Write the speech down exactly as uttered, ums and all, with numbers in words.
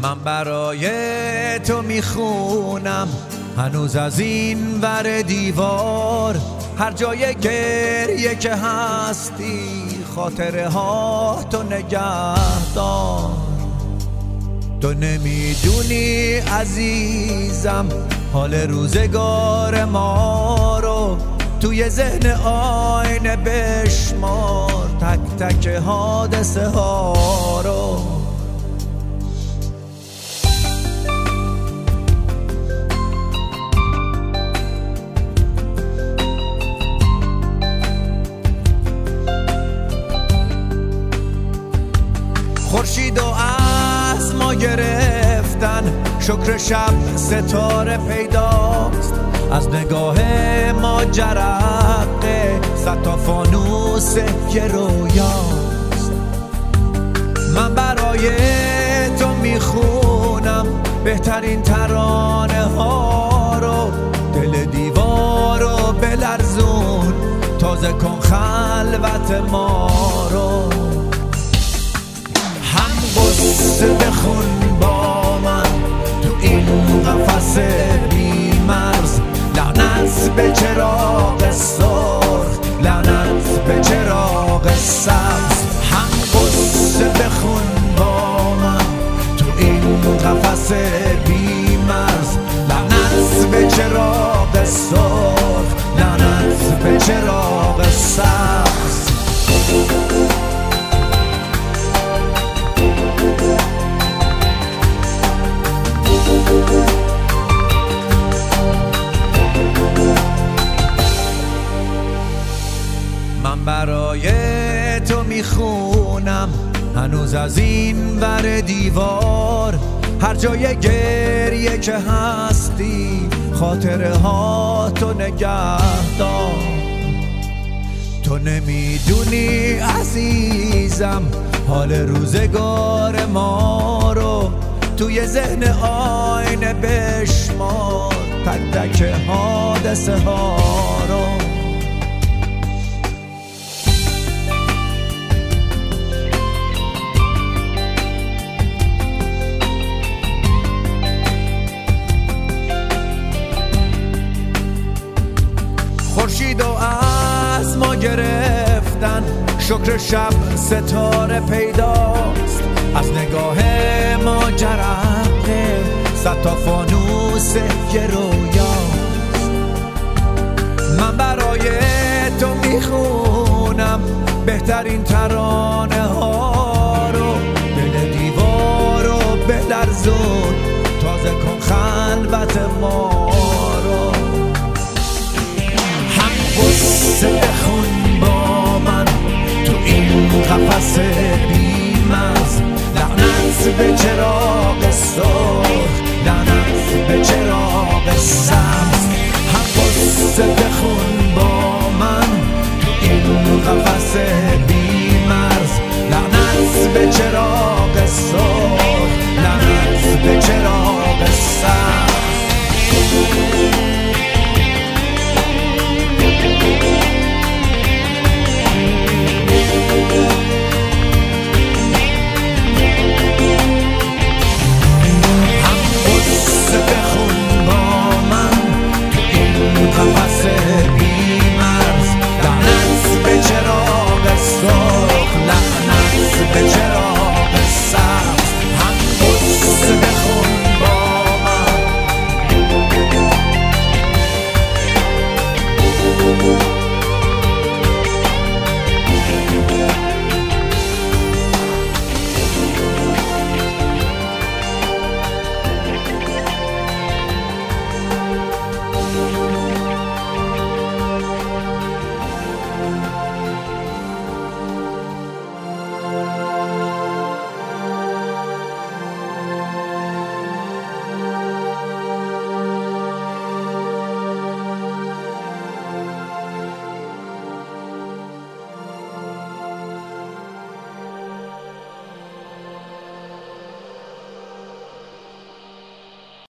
من برای تو میخونم هنوز از این ور دیوار، هر جای گریه که هستی خاطره ها تو نگهدار. تو نمیدونی عزیزم حال روزگار ما رو، توی ذهن آینه بشمار تک تک حادثه ها رو. خورشید و از ما گرفتن، شکر شب ستاره پیداست، از نگاه ما جرقه صد تا فانوس که رویاست. من برای تو میخونم بهترین ترانه ها رو، دل دیوار رو بلرزون تازه کن خلوت ما رو. قصه بخون با من تو این قفس بی مرز، لعنت به چراغ سرخ، لعنت به چراغ سبز. هم قصه بخون با من تو این قفس بی مرز، لعنت به چراغ سرخ، لعنت به چراغ سبز. من برای تو میخونم هنوز از این ور دیوار، هر جای گریه که هستی خاطره ها تو نگهدار. تو نمیدونی عزیزم حال روزگار ما رو، توی ذهن آینه بشمار تک تک حادثه ها رو. خورشید و از ما گرفتن، شکر شب ستاره پیداست، از نگاه ما جرقه صد تا فانوس که رویاست. من برای تو میخونم بهترین ترانه ها رو، دل دیوار رو بلرزون تازه کن خلوت ما رو. هم قصه بخون با من تو این قفس بی مرز، لعنت به چراغ سرخ، لعنت به چراغ سبز.